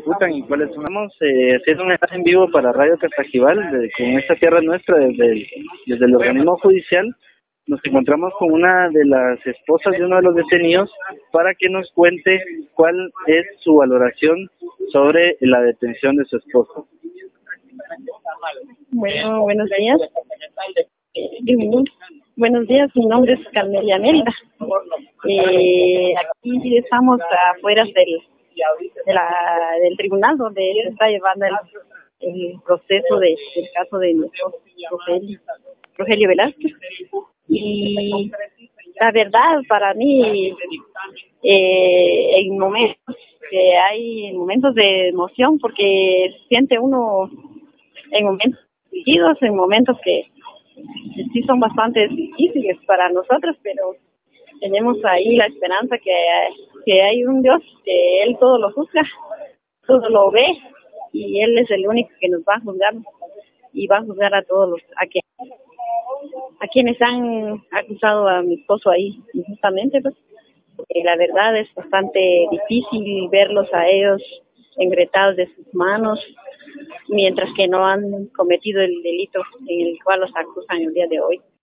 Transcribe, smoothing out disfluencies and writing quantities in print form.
imputan y cuáles son. Estamos haciendo un enlace en vivo para Radio Castajival, con esta tierra nuestra, desde el organismo judicial. Nos encontramos con una de las esposas de uno de los detenidos para que nos cuente cuál es su valoración sobre la detención de su esposo. Bueno, buenos días. Buenos días, mi nombre es Carmelia Mérida. Aquí estamos afuera del tribunal donde se está llevando el proceso del caso de nuestro Rogelio Velázquez. Y la verdad, para mí, hay momentos de emoción, porque siente uno en momentos seguidos, en momentos que sí son bastante difíciles para nosotros, pero tenemos ahí la esperanza que hay un Dios, que Él todo lo juzga, todo lo ve, y Él es el único que nos va a juzgar, y va a juzgar a todos a quienes han acusado a mi esposo ahí injustamente. Pues la verdad es bastante difícil verlos a ellos engretados de sus manos, mientras que no han cometido el delito en el cual los acusan el día de hoy.